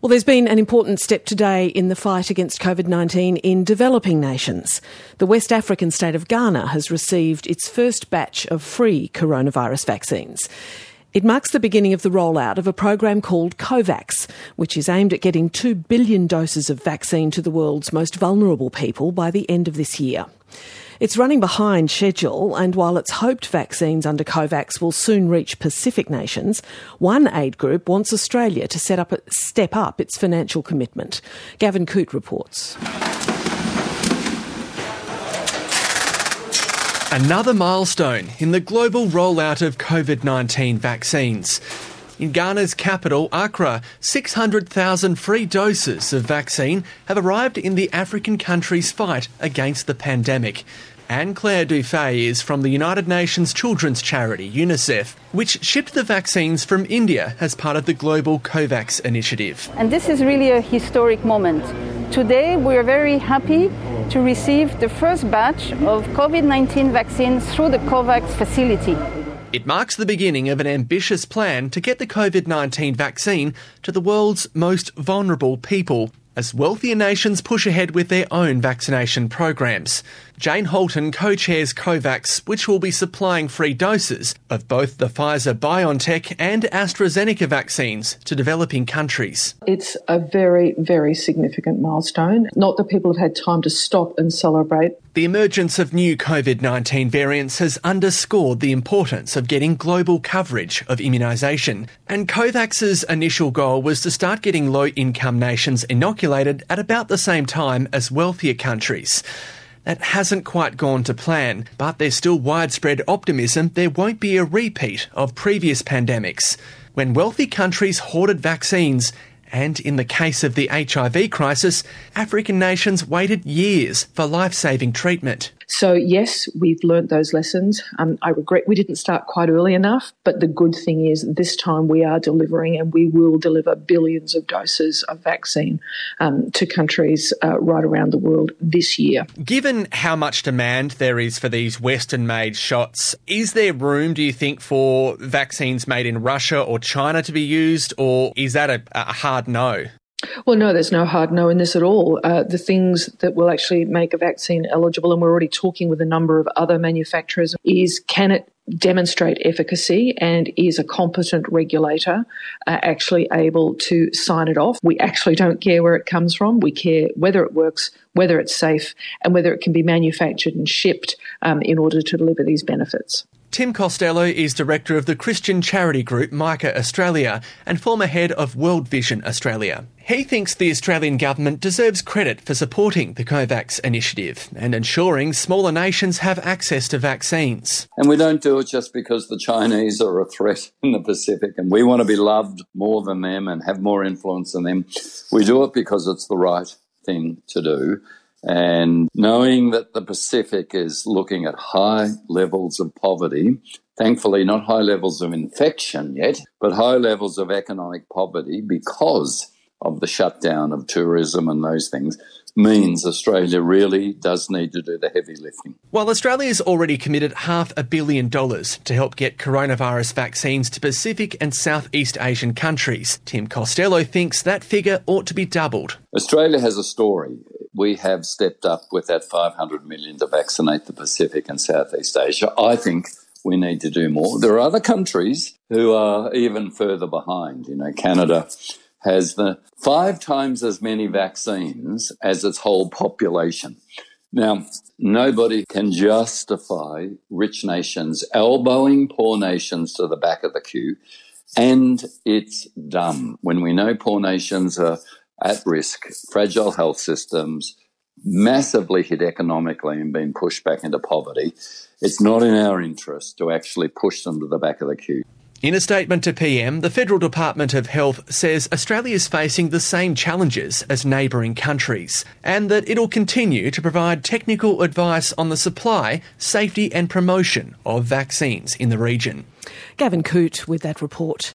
Well, there's been an important step today in the fight against COVID-19 in developing nations. The West African state of Ghana has received its first batch of free coronavirus vaccines. It marks the beginning of the rollout of a program called COVAX, which is aimed at getting 2 billion doses of vaccine to the world's most vulnerable people by the end of this year. It's running behind schedule, and while it's hoped vaccines under COVAX will soon reach Pacific nations, one aid group wants Australia to step up its financial commitment. Gavin Coote reports. Another milestone in the global rollout of COVID-19 vaccines. In Ghana's capital, Accra, 600,000 free doses of vaccine have arrived in the African country's fight against the pandemic. Anne-Claire Dufay is from the United Nations children's charity, UNICEF, which shipped the vaccines from India as part of the global COVAX initiative. And this is really a historic moment. Today, we are very happy to receive the first batch of COVID-19 vaccines through the COVAX facility. It marks the beginning of an ambitious plan to get the COVID-19 vaccine to the world's most vulnerable people, as wealthier nations push ahead with their own vaccination programs. Jane Holton co-chairs COVAX, which will be supplying free doses of both the Pfizer-BioNTech and AstraZeneca vaccines to developing countries. It's a very, very significant milestone. Not that people have had time to stop and celebrate. The emergence of new COVID-19 variants has underscored the importance of getting global coverage of immunisation. And COVAX's initial goal was to start getting low-income nations inoculated at about the same time as wealthier countries. That hasn't quite gone to plan, but there's still widespread optimism there won't be a repeat of previous pandemics, when wealthy countries hoarded vaccines, and in the case of the HIV crisis, African nations waited years for life-saving treatment. So yes, we've learnt those lessons. I regret we didn't start quite early enough, but the good thing is this time we are delivering, and we will deliver billions of doses of vaccine to countries right around the world this year. Given how much demand there is for these Western-made shots, is there room, do you think, for vaccines made in Russia or China to be used, or is that a hard no? Well, no, there's no hard no in this at all. The things that will actually make a vaccine eligible, and we're already talking with a number of other manufacturers, is can it demonstrate efficacy, and is a competent regulator actually able to sign it off? We actually don't care where it comes from. We care whether it works, whether it's safe, and whether it can be manufactured and shipped in order to deliver these benefits. Tim Costello is director of the Christian charity group Micah Australia and former head of World Vision Australia. He thinks the Australian government deserves credit for supporting the COVAX initiative and ensuring smaller nations have access to vaccines. And we don't do it just because the Chinese are a threat in the Pacific and we want to be loved more than them and have more influence than them. We do it because it's the right thing to do. And knowing that the Pacific is looking at high levels of poverty, thankfully not high levels of infection yet, but high levels of economic poverty because of the shutdown of tourism and those things, means Australia really does need to do the heavy lifting. While Australia's already committed $500 million to help get coronavirus vaccines to Pacific and Southeast Asian countries, Tim Costello thinks that figure ought to be doubled. Australia has a story. We have stepped up with that $500 million to vaccinate the Pacific and Southeast Asia. I think we need to do more. There are other countries who are even further behind. Canada has 5 times as many vaccines as its whole population. Now, nobody can justify rich nations elbowing poor nations to the back of the queue, and it's dumb when we know poor nations are at risk, fragile health systems, massively hit economically and being pushed back into poverty. It's not in our interest to actually push them to the back of the queue. In a statement to PM, the Federal Department of Health says Australia is facing the same challenges as neighbouring countries and that it'll continue to provide technical advice on the supply, safety and promotion of vaccines in the region. Gavin Coote with that report.